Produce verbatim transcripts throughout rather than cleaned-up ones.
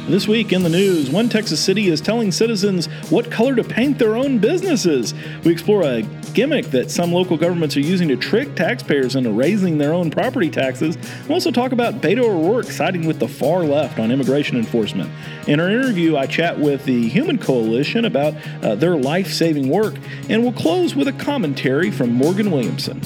This week in the news, one Texas city is telling citizens what color to paint their own businesses. We explore a gimmick that some local governments are using to trick taxpayers into raising their own property taxes. We'll also talk about Beto O'Rourke siding with the far left on immigration enforcement. In our interview, I chat with the Human Coalition about uh, their life-saving work, and we'll close with a commentary from Morgan Williamson.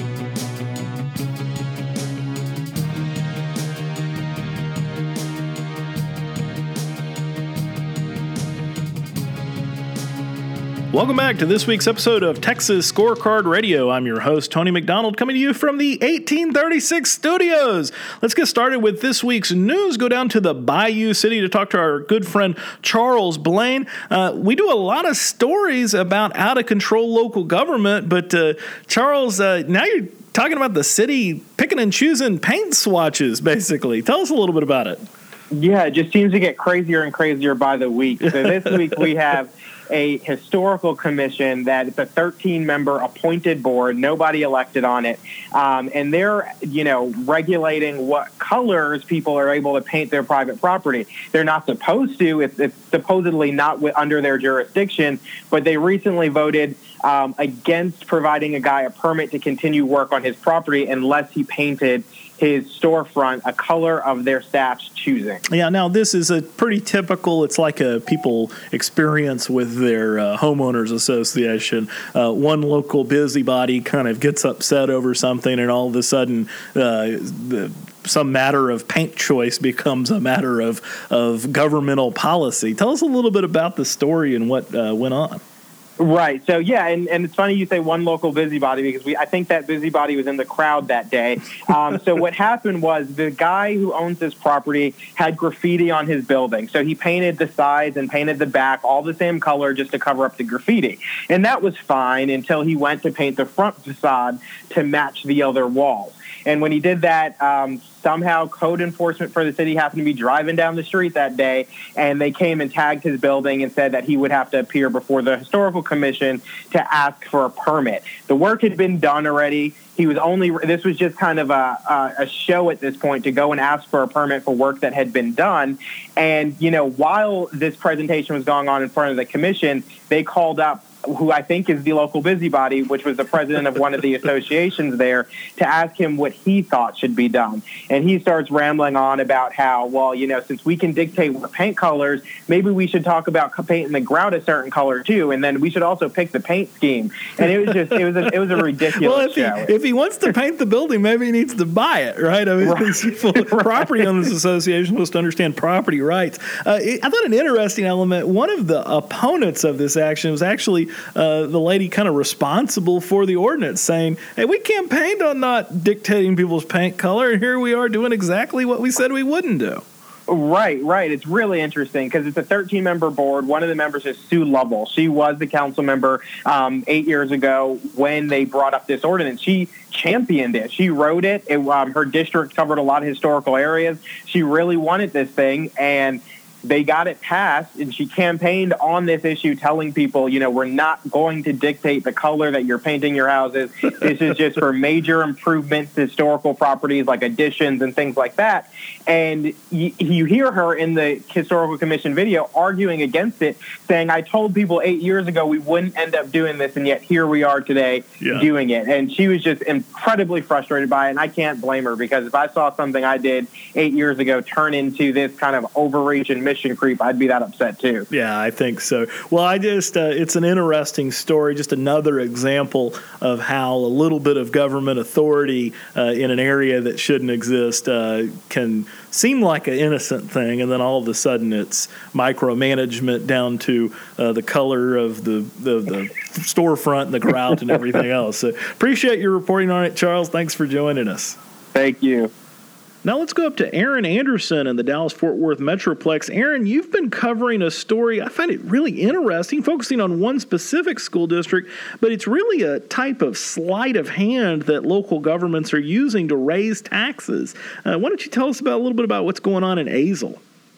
Welcome back to this week's episode of Texas Scorecard Radio. I'm your host, Tony McDonald, coming to you from the eighteen thirty-six studios. Let's get started with this week's news. Go down to the Bayou City to talk to our good friend, Charles Blaine. Uh, we do a lot of stories about out-of-control local government, but uh, Charles, uh, now you're talking about the city picking and choosing paint swatches, basically. Tell us a little bit about it. Yeah, it just seems to get crazier and crazier by the week. So this week we have a historical commission that it's a thirteen-member appointed board, nobody elected on it, um, and they're, you know, regulating what colors people are able to paint their private property. They're not supposed to. It's, it's supposedly not w- under their jurisdiction, but they recently voted um, against providing a guy a permit to continue work on his property unless he painted his storefront a color of their staff's choosing. Yeah, now this is a pretty typical, it's like a people experience with their uh, homeowners association. Uh, one local busybody kind of gets upset over something, and all of a sudden uh, the some matter of paint choice becomes a matter of, of governmental policy. Tell us a little bit about the story and what uh, went on. Right. So, yeah, and, and it's funny you say one local busybody because we I think that busybody was in the crowd that day. Um, so what happened was the guy who owns this property had graffiti on his building. So he painted the sides and painted the back all the same color just to cover up the graffiti. And that was fine until he went to paint the front facade to match the other walls. And when he did that, um, somehow code enforcement for the city happened to be driving down the street that day, and they came and tagged his building and said that he would have to appear before the historical commission to ask for a permit. The work had been done already. He was only, this was just kind of a, a show at this point to go and ask for a permit for work that had been done. And, you know, while this presentation was going on in front of the commission, they called up who I think is the local busybody, which was the president of one of the associations there, to ask him what he thought should be done. And he starts rambling on about how, well, you know, since we can dictate what paint colors, maybe we should talk about painting the grout a certain color too, and then we should also pick the paint scheme. And it was just, it was a, it was a ridiculous well, if show. He, if he wants to paint the building, maybe he needs to buy it, right? I mean, right. people, property owners association supposed to understand property rights. Uh, it, I thought an interesting element, one of the opponents of this action was actually Uh, the lady kind of responsible for the ordinance, saying, hey, we campaigned on not dictating people's paint color, and here we are doing exactly what we said we wouldn't do. Right, right. It's really interesting because it's a thirteen-member board. One of the members is Sue Lovell. She was the council member um, eight years ago when they brought up this ordinance. She championed it. She wrote it. it um, her district covered a lot of historical areas. She really wanted this thing, and they got it passed, and she campaigned on this issue, telling people, you know, we're not going to dictate the color that you're painting your houses. This is just for major improvements to historical properties like additions and things like that. And you, you hear her in the Historical Commission video arguing against it, saying, I told people eight years ago we wouldn't end up doing this, and yet here we are today yeah. doing it. And she was just incredibly frustrated by it, and I can't blame her, because if I saw something I did eight years ago turn into this kind of overreach and mission creep, I'd be that upset too. Yeah, I think so. Well, I just, uh, it's an interesting story, just another example of how a little bit of government authority uh, in an area that shouldn't exist uh, can seem like an innocent thing, and then all of a sudden it's micromanagement down to uh, the color of the, the, the storefront and the grout and everything else. So appreciate your reporting on it, Charles. Thanks for joining us. Thank you. Now let's go up to Aaron Anderson in the Dallas-Fort Worth Metroplex. Aaron, you've been covering a story, I find it really interesting, focusing on one specific school district, but it's really a type of sleight of hand that local governments are using to raise taxes. Uh, why don't you tell us about a little bit about what's going on in Azle?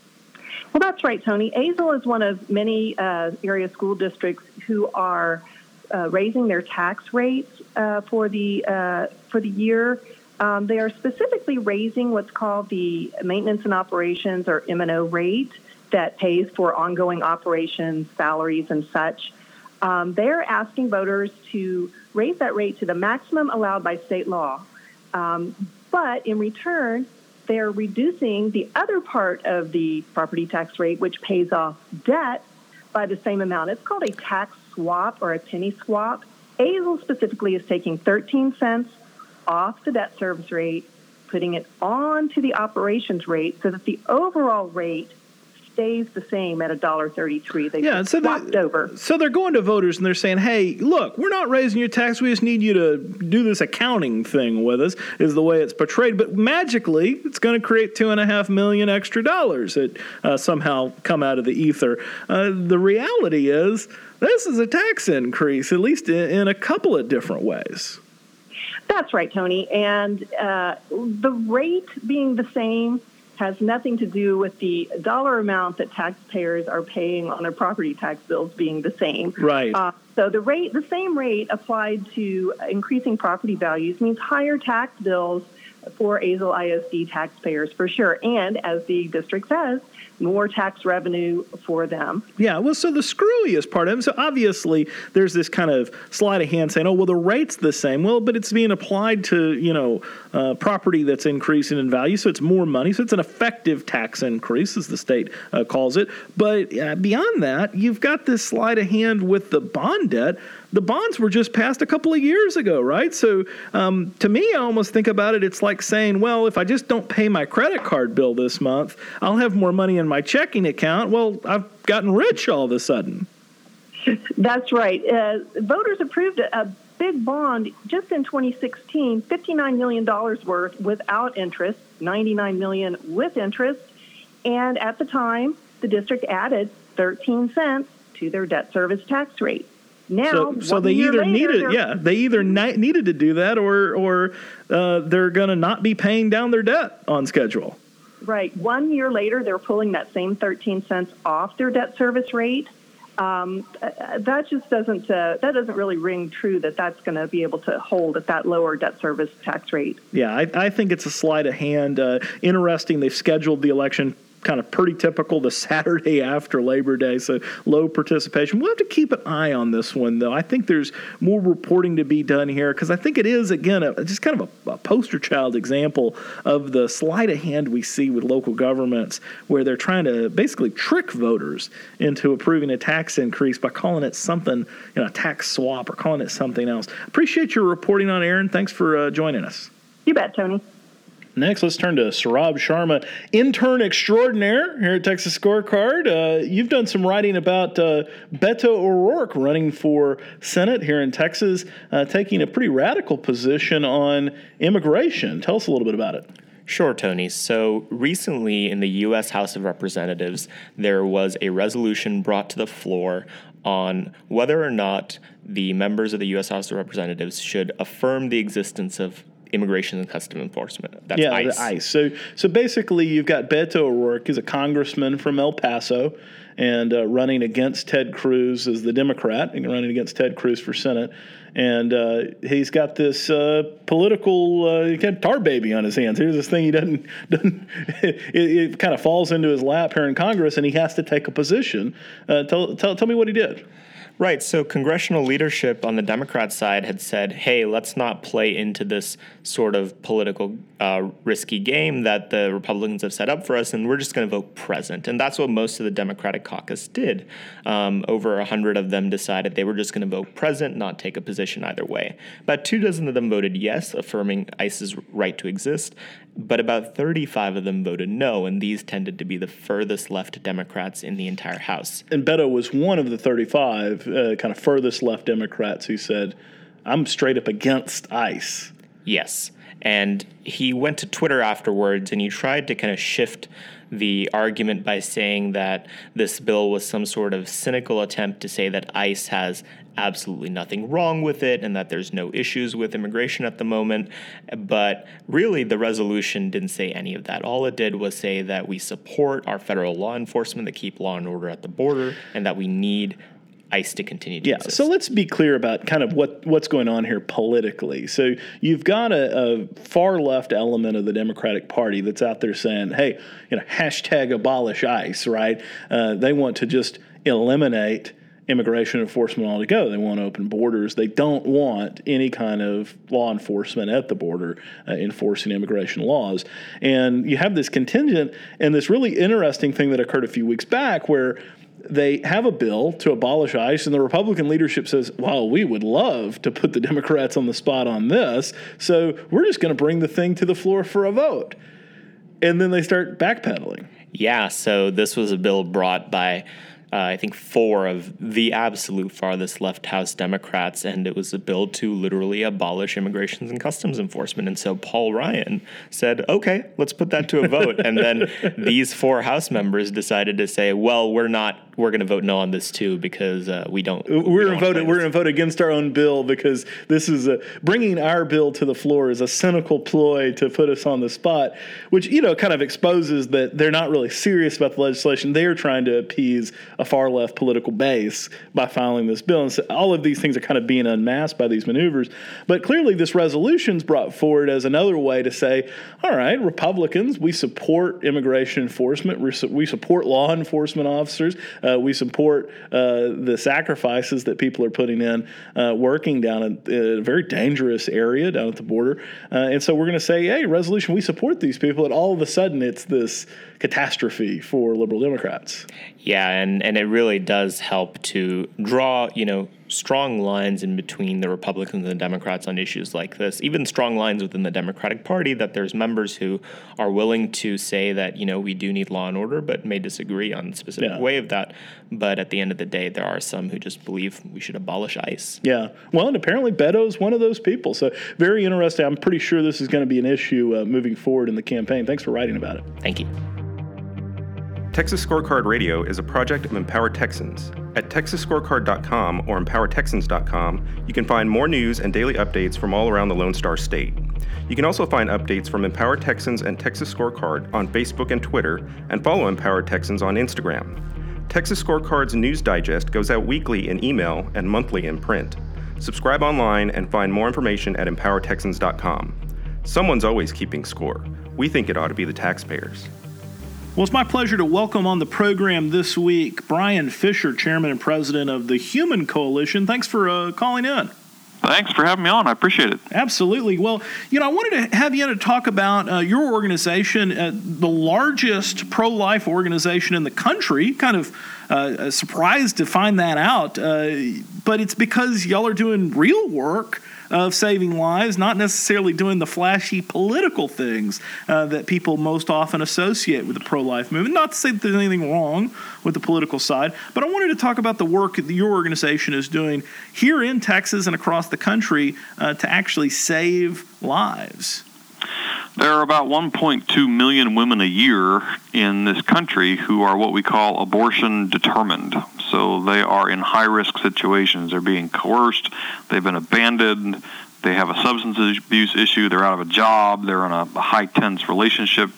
Well, that's right, Tony. Azle is one of many uh, area school districts who are uh, raising their tax rates uh, for the uh, for the year. Um, they are specifically raising what's called the maintenance and operations, or M and O rate. that pays for ongoing operations, salaries, and such. Um, they're asking voters to raise that rate to the maximum allowed by state law. Um, but in return, they're reducing the other part of the property tax rate, which pays off debt, by the same amount. It's called a tax swap or a penny swap. Azle specifically is taking thirteen cents off the debt service rate, putting it onto the operations rate so that the overall rate stays the same at one dollar thirty-three. They yeah, so swapped over. So they're going to voters and they're saying, hey, look, we're not raising your tax. We just need you to do this accounting thing with us, is the way it's portrayed. But magically, it's going to create two and a half million extra dollars that uh, somehow come out of the ether. Uh, the reality is this is a tax increase, at least in, in a couple of different ways. That's right, Tony. And uh, the rate being the same has nothing to do with the dollar amount that taxpayers are paying on their property tax bills being the same. Right. Uh, so the rate, the same rate applied to increasing property values means higher tax bills for Azle I S D taxpayers for sure. And as the district says, more tax revenue for them. Yeah, well, so the screwiest part of it, so obviously there's this kind of sleight of hand saying, oh, well, the rate's the same. Well, but it's being applied to, you know, uh, property that's increasing in value, so it's more money. So it's an effective tax increase, as the state uh, calls it. But uh, beyond that, you've got this sleight of hand with the bond debt. The bonds were just passed a couple of years ago, right? So um, to me, I almost think about it, it's like saying, well, if I just don't pay my credit card bill this month, I'll have more money in my checking account. Well, I've gotten rich all of a sudden. That's right. Uh, voters approved a, a big bond just in twenty sixteen, fifty-nine million dollars worth without interest, ninety-nine million dollars with interest. And at the time, the district added thirteen cents to their debt service tax rate. Now, so, so they either later, needed, yeah, they either ni- needed to do that, or or uh, they're going to not be paying down their debt on schedule. Right. One year later, they're pulling that same thirteen cents off their debt service rate. Um, that just doesn't uh, that doesn't really ring true that that's going to be able to hold at that lower debt service tax rate. Yeah, I, I think it's a sleight of hand. Uh, interesting. They've scheduled the election kind of pretty typical the Saturday after Labor Day, so low participation. We'll have to keep an eye on this one, though. I think there's more reporting to be done here, because I think it is, again, a, just kind of a, a poster child example of the sleight of hand we see with local governments, where they're trying to basically trick voters into approving a tax increase by calling it something, you know, a tax swap, or calling it something else. Appreciate your reporting on, Aaron. Thanks for uh, joining us. You bet, Tony. Next, let's turn to Saurabh Sharma, intern extraordinaire here at Texas Scorecard. Uh, you've done some writing about uh, Beto O'Rourke running for Senate here in Texas, uh, taking a pretty radical position on immigration. Tell us a little bit about it. Sure, Tony. So recently in the U S House of Representatives, there was a resolution brought to the floor on whether or not the members of the U S House of Representatives should affirm the existence of Immigration and Customs Enforcement. That's yeah, ICE. the ICE. So, so basically, you've got Beto O'Rourke. He's a congressman from El Paso, and uh, running against Ted Cruz as the Democrat, and running against Ted Cruz for Senate. And uh, he's got this uh, political uh, kind of tar baby on his hands. Here's this thing he doesn't, doesn't it, it kind of falls into his lap here in Congress, and he has to take a position. Uh, tell, tell, tell me what he did. Right. So congressional leadership on the Democrat side had said, hey, let's not play into this sort of political uh, risky game that the Republicans have set up for us, and we're just going to vote present. And that's what most of the Democratic caucus did. Um, over one hundred of them decided they were just going to vote present, not take a position either way. About two dozen of them voted yes, affirming ICE's right to exist, but about thirty-five of them voted no, and these tended to be the furthest left Democrats in the entire House. And Beto was one of the thirty-five uh, kind of furthest left Democrats who said, I'm straight up against ICE. Yes. And he went to Twitter afterwards, and he tried to kind of shift the argument by saying that this bill was some sort of cynical attempt to say that ICE has absolutely nothing wrong with it and that there's no issues with immigration at the moment. But really, the resolution didn't say any of that. All it did was say that we support our federal law enforcement to keep law and order at the border, and that we need ICE to continue to Yeah, exist. so let's be clear about kind of what, what's going on here politically. So you've got a, a far left element of the Democratic Party that's out there saying, hey, you know, hashtag abolish ICE, right? Uh, they want to just eliminate immigration enforcement altogether. They want open borders. They don't want any kind of law enforcement at the border uh, enforcing immigration laws. And you have this contingent and this really interesting thing that occurred a few weeks back where they have a bill to abolish ICE, and the Republican leadership says, well, we would love to put the Democrats on the spot on this, so we're just going to bring the thing to the floor for a vote. And then they start backpedaling. Yeah, so this was a bill brought by Uh, I think four of the absolute farthest left House Democrats, and it was a bill to literally abolish immigration and customs enforcement. And so Paul Ryan said, okay, let's put that to a vote. And then these four House members decided to say, well, we're not, we're going to vote no on this too because uh, we don't. We're we going to vote. We're going to vote against our own bill because this is a, bringing our bill to the floor is a cynical ploy to put us on the spot, which, you know, kind of exposes that they're not really serious about the legislation. They are trying to appease a far left political base by filing this bill. And so all of these things are kind of being unmasked by these maneuvers. But clearly this resolution is brought forward as another way to say, all right, Republicans, we support immigration enforcement. We, su- we support law enforcement officers. Uh, we support uh, the sacrifices that people are putting in uh, working down in, in a very dangerous area down at the border. Uh, and so we're going to say, hey, resolution, we support these people. And all of a sudden it's this catastrophe for liberal Democrats. Yeah, and, and it really does help to draw, you know, strong lines in between the Republicans and the Democrats on issues like this, even strong lines within the Democratic Party, that there's members who are willing to say that, you know, we do need law and order, but may disagree on the specific yeah. way of that. But at the end of the day, there are some who just believe we should abolish ICE. Yeah. Well, and apparently Beto's one of those people. So very interesting. I'm pretty sure this is going to be an issue uh, moving forward in the campaign. Thanks for writing about it. Thank you. Texas Scorecard Radio is a project of Empower Texans. At texas scorecard dot com or empower texans dot com, you can find more news and daily updates from all around the Lone Star State. You can also find updates from Empower Texans and Texas Scorecard on Facebook and Twitter, and follow Empower Texans on Instagram. Texas Scorecard's news digest goes out weekly in email and monthly in print. Subscribe online and find more information at empower texans dot com. Someone's always keeping score. We think it ought to be the taxpayers. Well, it's my pleasure to welcome on the program this week Brian Fisher, Chairman and President of the Human Coalition. Thanks for uh, calling in. Thanks for having me on. I appreciate it. Absolutely. Well, you know, I wanted to have you in to talk about uh, your organization, uh, the largest pro-life organization in the country. Kind of uh, surprised to find that out, uh, but it's because y'all are doing real work of saving lives, not necessarily doing the flashy political things uh, that people most often associate with the pro-life movement. Not to say that there's anything wrong with the political side, but I wanted to talk about the work that your organization is doing here in Texas and across the country uh, to actually save lives. There are about one point two million women a year in this country who are what we call abortion determined. So they are in high-risk situations. They're being coerced. They've been abandoned. They have a substance abuse issue. They're out of a job. They're in a high-tense relationship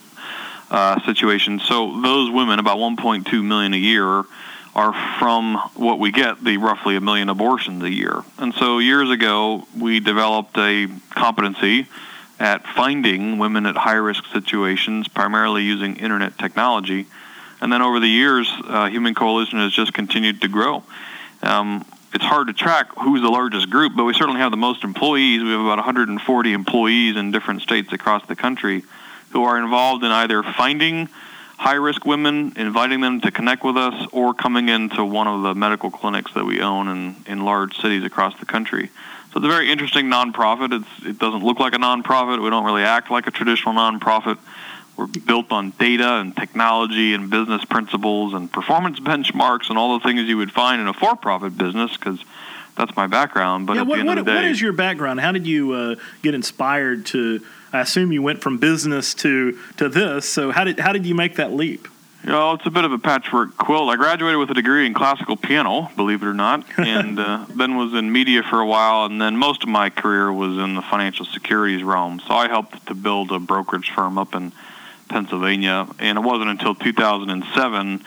uh, situation. So those women, about one point two million a year, are from what we get, the roughly a million abortions a year. And so years ago, we developed a competency at finding women at high-risk situations, primarily using internet technology. And then over the years, uh, Human Coalition has just continued to grow. Um, it's hard to track who's the largest group, but we certainly have the most employees. We have about one hundred forty employees in different states across the country who are involved in either finding high-risk women, inviting them to connect with us, or coming into one of the medical clinics that we own in, in large cities across the country. So it's a very interesting nonprofit. It's, it doesn't look like a nonprofit. We don't really act like a traditional nonprofit. We're built on data and technology and business principles and performance benchmarks and all the things you would find in a for-profit business, because that's my background. But yeah, at what, the end what, of the day, what is your background? How did you uh, get inspired to? I assume you went from business to to this. So how did how did you make that leap? You know, it's a bit of a patchwork quilt. I graduated with a degree in classical piano, believe it or not, and uh, then was in media for a while, and then most of my career was in the financial securities realm. So I helped to build a brokerage firm up in Pennsylvania, and it wasn't until two thousand seven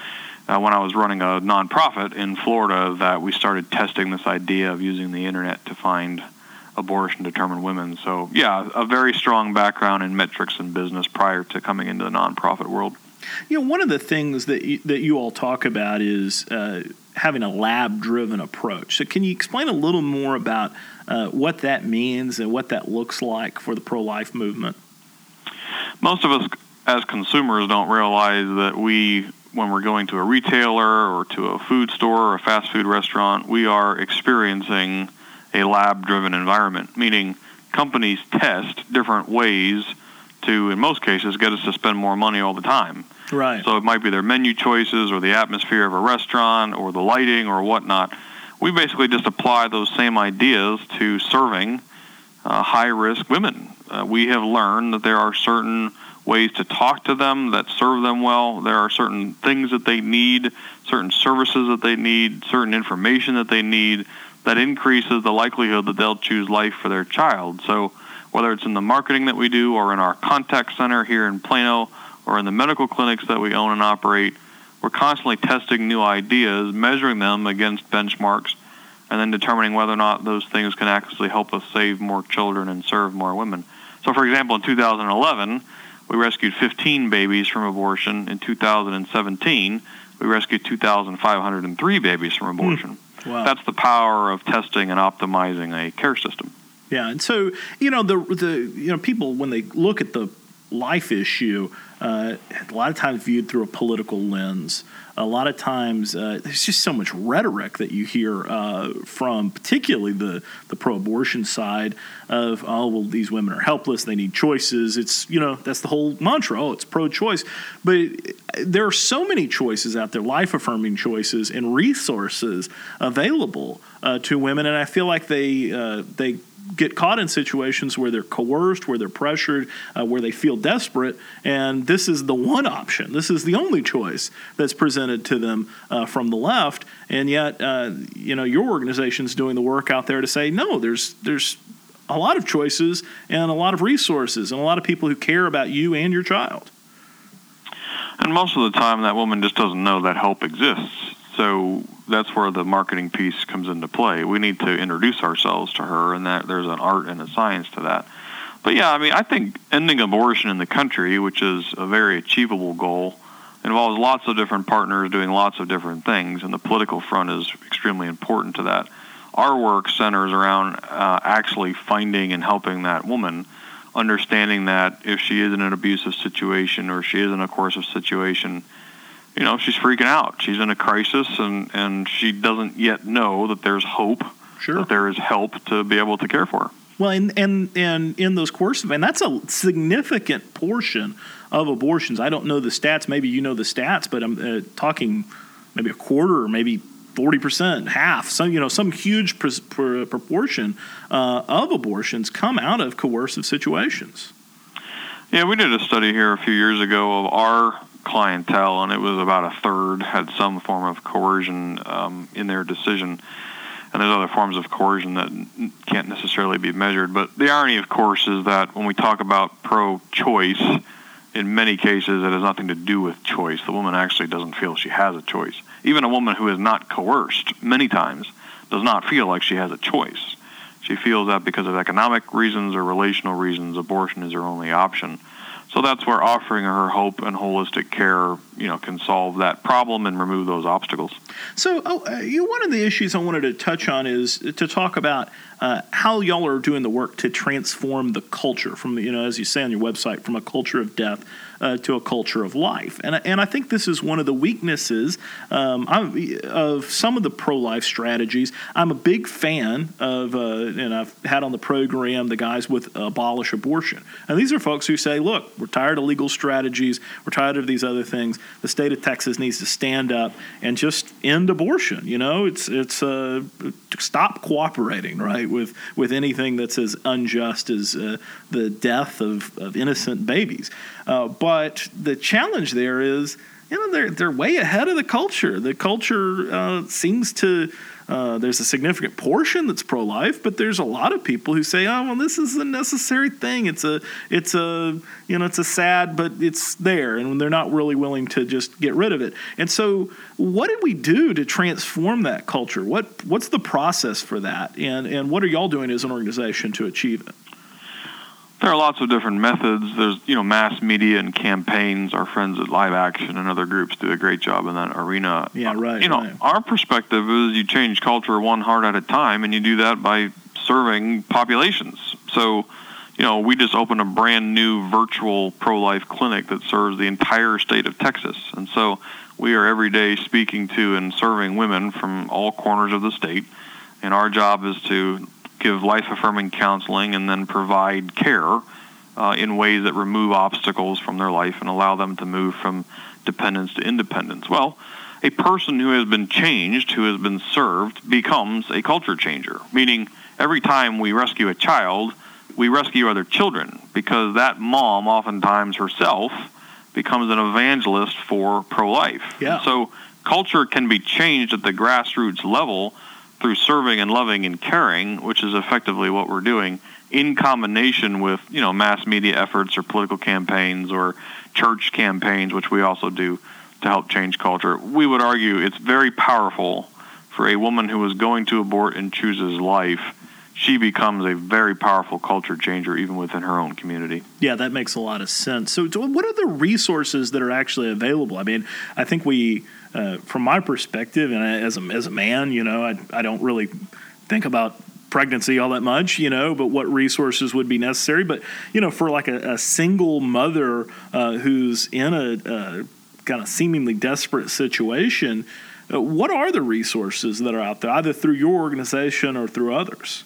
uh, when I was running a nonprofit in Florida that we started testing this idea of using the internet to find abortion-determined women. So, yeah, a very strong background in metrics and business prior to coming into the nonprofit world. You know, one of the things that you, that you all talk about is uh, having a lab-driven approach. So can you explain a little more about uh, what that means and what that looks like for the pro-life movement? Most of us as consumers don't realize that we, when we're going to a retailer or to a food store or a fast food restaurant, we are experiencing a lab-driven environment, meaning companies test different ways to, in most cases, get us to spend more money all the time. Right. So it might be their menu choices or the atmosphere of a restaurant or the lighting or whatnot. We basically just apply those same ideas to serving uh, high-risk women. Uh, we have learned that there are certain ways to talk to them that serve them well. There are certain things that they need, certain services that they need, certain information that they need that increases the likelihood that they'll choose life for their child. So whether it's in the marketing that we do or in our contact center here in Plano or in the medical clinics that we own and operate, we're constantly testing new ideas, measuring them against benchmarks, and then determining whether or not those things can actually help us save more children and serve more women. So, for example, in two thousand eleven, we rescued fifteen babies from abortion. In two thousand seventeen, we rescued two thousand five hundred three babies from abortion. Mm. Wow. That's the power of testing and optimizing a care system. Yeah, and so, you know, the the you know, people, when they look at the life issue, uh, a lot of times viewed through a political lens. A lot of times, uh, there's just so much rhetoric that you hear uh, from particularly the, the pro-abortion side of, oh, well, these women are helpless, they need choices. It's, you know, that's the whole mantra, oh, it's pro-choice. But there are so many choices out there, life-affirming choices and resources available uh, to women, and I feel like they uh, they get caught in situations where they're coerced, where they're pressured, uh, where they feel desperate, and this is the one option. This is the only choice that's presented to them uh, from the left, and yet, uh, you know, your organization's doing the work out there to say, no, there's there's a lot of choices and a lot of resources and a lot of people who care about you and your child. And most of the time, that woman just doesn't know that help exists. So that's where the marketing piece comes into play. We need to introduce ourselves to her, and that there's an art and a science to that. But yeah, I mean, I think ending abortion in the country, which is a very achievable goal, involves lots of different partners doing lots of different things, and the political front is extremely important to that. Our work centers around uh, actually finding and helping that woman, understanding that if she is in an abusive situation or she is in a coercive situation, you know, she's freaking out. She's in a crisis, and, and she doesn't yet know that there's hope, sure, that there is help to be able to care for her. Well, and, and, and in those coercive, and that's a significant portion of abortions. I don't know the stats. Maybe you know the stats, but I'm uh, talking maybe a quarter or maybe forty percent, half, some, you know, some huge pr- pr- proportion uh, of abortions come out of coercive situations. Yeah, we did a study here a few years ago of our clientele, and it was about a third had some form of coercion um, in their decision. And there's other forms of coercion that can't necessarily be measured. But the irony, of course, is that when we talk about pro-choice, in many cases it has nothing to do with choice. The woman actually doesn't feel she has a choice. Even a woman who is not coerced many times does not feel like she has a choice. She feels that because of economic reasons or relational reasons, abortion is her only option. So that's where offering her hope and holistic care, you know, can solve that problem and remove those obstacles. So oh, uh, you, one of the issues I wanted to touch on is to talk about uh, how y'all are doing the work to transform the culture from, you know, as you say on your website, from a culture of death uh, to a culture of life. And, and I think this is one of the weaknesses um, of some of the pro-life strategies. I'm a big fan of, uh, and I've had on the program the guys with Abolish Abortion. And these are folks who say, look, we're tired of legal strategies. We're tired of these other things. The state of Texas needs to stand up and just end abortion. You know, it's it's uh, stop cooperating, right, with with anything that's as unjust as uh, the death of, of innocent babies. Uh, but the challenge there is, you know, they're they're way ahead of the culture. The culture uh, seems to. Uh, there's a significant portion that's pro-life, but there's a lot of people who say, "Oh, well, this is a necessary thing. It's a, it's a, you know, it's a sad, but it's there," and they're not really willing to just get rid of it. And so, what did we do to transform that culture? What, what's the process for that? And and what are y'all doing as an organization to achieve it? There are lots of different methods. There's, you know, mass media and campaigns. Our friends at Live Action and other groups do a great job in that arena. Yeah, right. You know, right. Our perspective is you change culture one heart at a time, and you do that by serving populations. So, you know, we just opened a brand new virtual pro-life clinic that serves the entire state of Texas. And so we are every day speaking to and serving women from all corners of the state. And our job is to give life-affirming counseling and then provide care uh, in ways that remove obstacles from their life and allow them to move from dependence to independence. Well, a person who has been changed, who has been served, becomes a culture changer, meaning every time we rescue a child, we rescue other children, because that mom oftentimes herself becomes an evangelist for pro-life. Yeah. So culture can be changed at the grassroots level through serving and loving and caring, which is effectively what we're doing, in combination with, you know, mass media efforts or political campaigns or church campaigns, which we also do to help change culture. We would argue it's very powerful for a woman who is going to abort and chooses life. She becomes a very powerful culture changer even within her own community. Yeah, that makes a lot of sense. So what are the resources that are actually available? I mean, I think we, uh, from my perspective, and as a, as a man, you know, I, I don't really think about pregnancy all that much, you know, but what resources would be necessary. But, you know, for like a, a single mother uh, who's in a, a kind of seemingly desperate situation, uh, what are the resources that are out there, either through your organization or through others?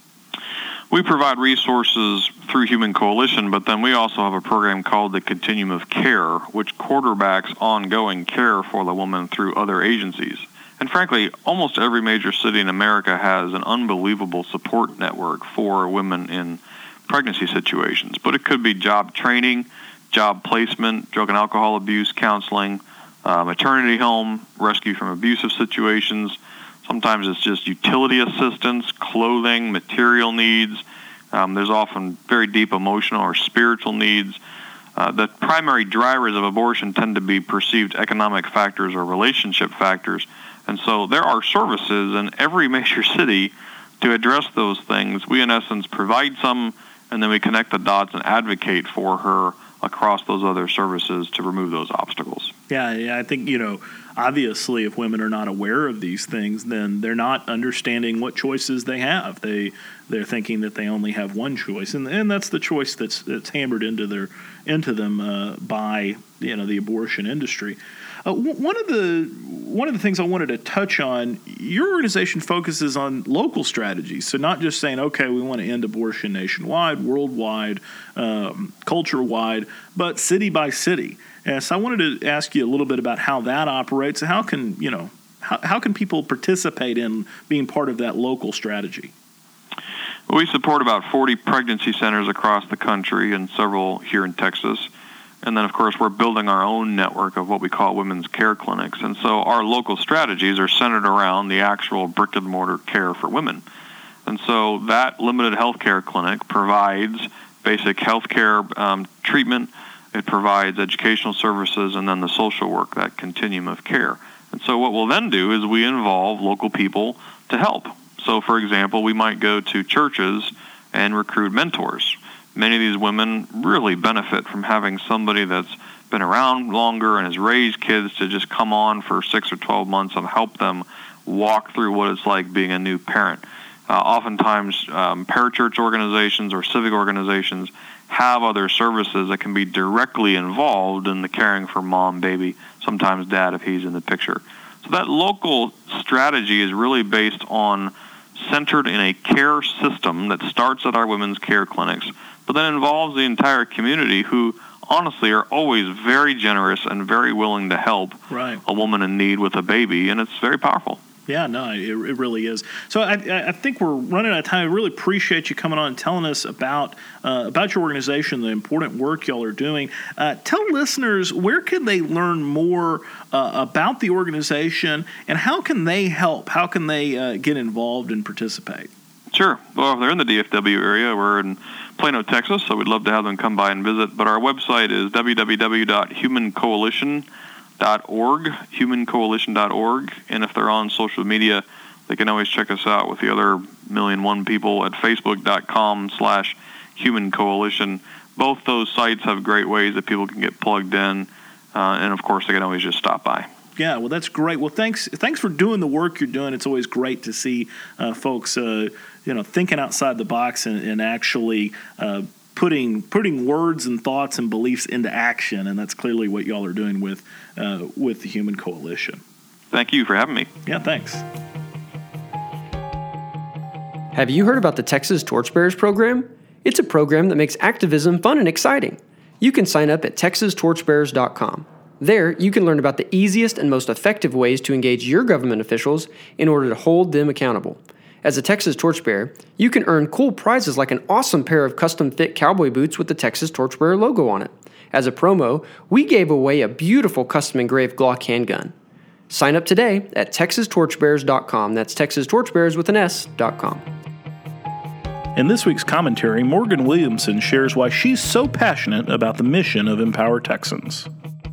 We provide resources through Human Coalition, but then we also have a program called the Continuum of Care, which quarterbacks ongoing care for the woman through other agencies. And frankly, almost every major city in America has an unbelievable support network for women in pregnancy situations. But it could be job training, job placement, drug and alcohol abuse counseling, uh, maternity home, rescue from abusive situations. Sometimes it's just utility assistance, clothing, material needs. Um, there's often very deep emotional or spiritual needs. Uh, the primary drivers of abortion tend to be perceived economic factors or relationship factors. And so there are services in every major city to address those things. We, in essence, provide some, and then we connect the dots and advocate for her across those other services to remove those obstacles. Yeah, yeah, I think, you know, obviously if women are not aware of these things, then they're not understanding what choices they have. They, they're thinking that they only have one choice, and, and that's the choice that's, that's hammered into their into them uh, by, you know, the abortion industry. Uh, w- one of the one of the things I wanted to touch on, your organization focuses on local strategies. So not just saying, okay, we want to end abortion nationwide, worldwide, um, culture-wide, but city by city. And so I wanted to ask you a little bit about how that operates. How can, you know, how, how can people participate in being part of that local strategy? We support about forty pregnancy centers across the country and several here in Texas. And then, of course, we're building our own network of what we call women's care clinics. And so our local strategies are centered around the actual brick-and-mortar care for women. And so that limited health care clinic provides basic health care um, treatment. It provides educational services and then the social work, that continuum of care. And so what we'll then do is we involve local people to help. So, for example, we might go to churches and recruit mentors. Many of these women really benefit from having somebody that's been around longer and has raised kids to just come on for six or twelve months and help them walk through what it's like being a new parent. Uh, oftentimes, um, parachurch organizations or civic organizations have other services that can be directly involved in the caring for mom, baby, sometimes dad if he's in the picture. So that local strategy is really based on centered in a care system that starts at our women's care clinics, but then involves the entire community who honestly are always very generous and very willing to help right. a woman in need with a baby, and it's very powerful. Yeah, no, it, it really is. So I, I think we're running out of time. I really appreciate you coming on and telling us about uh, about your organization, the important work y'all are doing. Uh, tell listeners, where can they learn more uh, about the organization, and how can they help? How can they uh, get involved and participate? Sure. Well, if they're in the D F W area, we're in Plano, Texas, so we'd love to have them come by and visit. But our website is w w w dot human coalition dot org, human coalition dot org, and if they're on social media, they can always check us out with the other million one people at facebook dot com slash human coalition. Both those sites have great ways that people can get plugged in, uh, and of course they can always just stop by. Yeah, well, that's great. Well, thanks thanks for doing the work you're doing. It's always great to see uh, folks, uh, you know, thinking outside the box and, and actually uh, putting putting words and thoughts and beliefs into action, and that's clearly what y'all are doing with uh, with the Human Coalition. Thank you for having me. Yeah, thanks. Have you heard about the Texas Torchbearers program? It's a program that makes activism fun and exciting. You can sign up at texas torchbearers dot com. There, you can learn about the easiest and most effective ways to engage your government officials in order to hold them accountable. As a Texas Torchbearer, you can earn cool prizes like an awesome pair of custom-fit cowboy boots with the Texas Torchbearer logo on it. As a promo, we gave away a beautiful custom-engraved Glock handgun. Sign up today at texas torchbearers dot com. That's Texas Torchbearers with an S dot com. In this week's commentary, Morgan Williamson shares why she's so passionate about the mission of Empower Texans.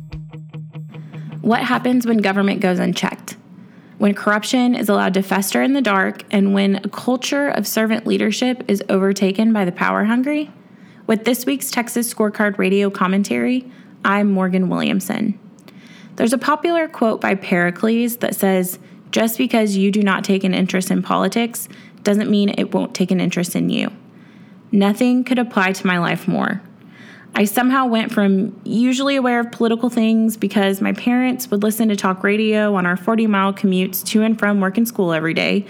What happens when government goes unchecked? When corruption is allowed to fester in the dark, and when a culture of servant leadership is overtaken by the power hungry? With this week's Texas Scorecard Radio commentary, I'm Morgan Williamson. There's a popular quote by Pericles that says, "Just because you do not take an interest in politics doesn't mean it won't take an interest in you." Nothing could apply to my life more. I somehow went from usually aware of political things because my parents would listen to talk radio on our forty-mile commutes to and from work and school every day,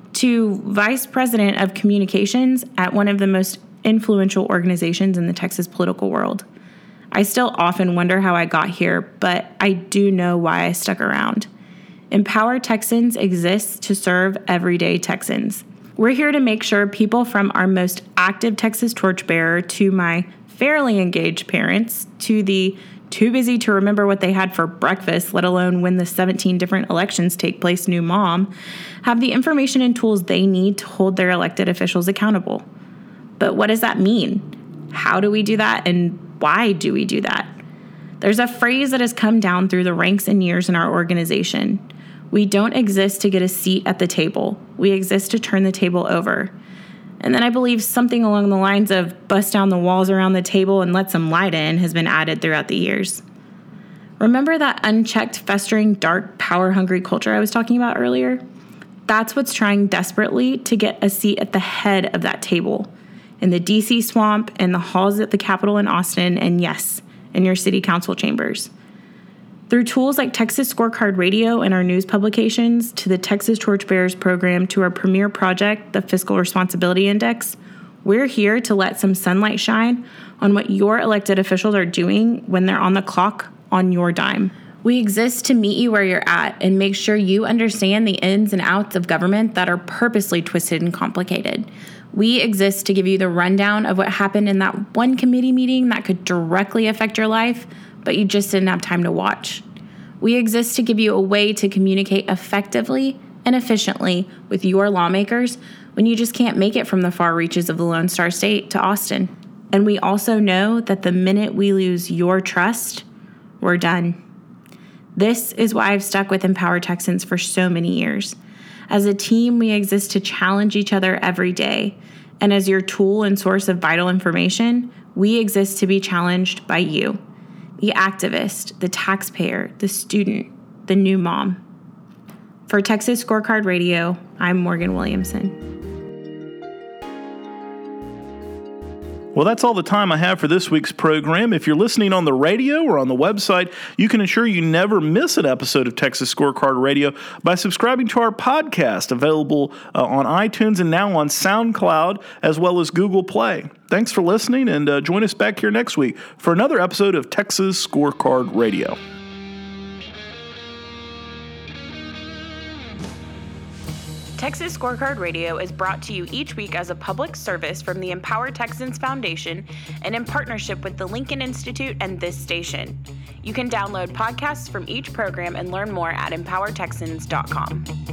to vice president of communications at one of the most influential organizations in the Texas political world. I still often wonder how I got here, but I do know why I stuck around. Empower Texans exists to serve everyday Texans. We're here to make sure people from our most active Texas torchbearer to my fairly engaged parents, to the too busy to remember what they had for breakfast, let alone when the seventeen different elections take place new mom, have the information and tools they need to hold their elected officials accountable. But what does that mean? How do we do that, and why do we do that? There's a phrase that has come down through the ranks and years in our organization. We don't exist to get a seat at the table. We exist to turn the table over. And then I believe something along the lines of bust down the walls around the table and let some light in has been added throughout the years. Remember that unchecked, festering, dark, power-hungry culture I was talking about earlier? That's what's trying desperately to get a seat at the head of that table, in the D C swamp, in the halls at the Capitol in Austin, and yes, in your city council chambers. Through tools like Texas Scorecard Radio and our news publications, to the Texas Torchbearers program, to our premier project, the Fiscal Responsibility Index, we're here to let some sunlight shine on what your elected officials are doing when they're on the clock on your dime. We exist to meet you where you're at and make sure you understand the ins and outs of government that are purposely twisted and complicated. We exist to give you the rundown of what happened in that one committee meeting that could directly affect your life, but you just didn't have time to watch. We exist to give you a way to communicate effectively and efficiently with your lawmakers when you just can't make it from the far reaches of the Lone Star State to Austin. And we also know that the minute we lose your trust, we're done. This is why I've stuck with Empower Texans for so many years. As a team, we exist to challenge each other every day. And as your tool and source of vital information, we exist to be challenged by you. The activist, the taxpayer, the student, the new mom. For Texas Scorecard Radio, I'm Morgan Williamson. Well, that's all the time I have for this week's program. If you're listening on the radio or on the website, you can ensure you never miss an episode of Texas Scorecard Radio by subscribing to our podcast, available uh, on iTunes and now on SoundCloud, as well as Google Play. Thanks for listening, and uh, join us back here next week for another episode of Texas Scorecard Radio. Texas Scorecard Radio is brought to you each week as a public service from the Empower Texans Foundation and in partnership with the Lincoln Institute and this station. You can download podcasts from each program and learn more at empower texans dot com.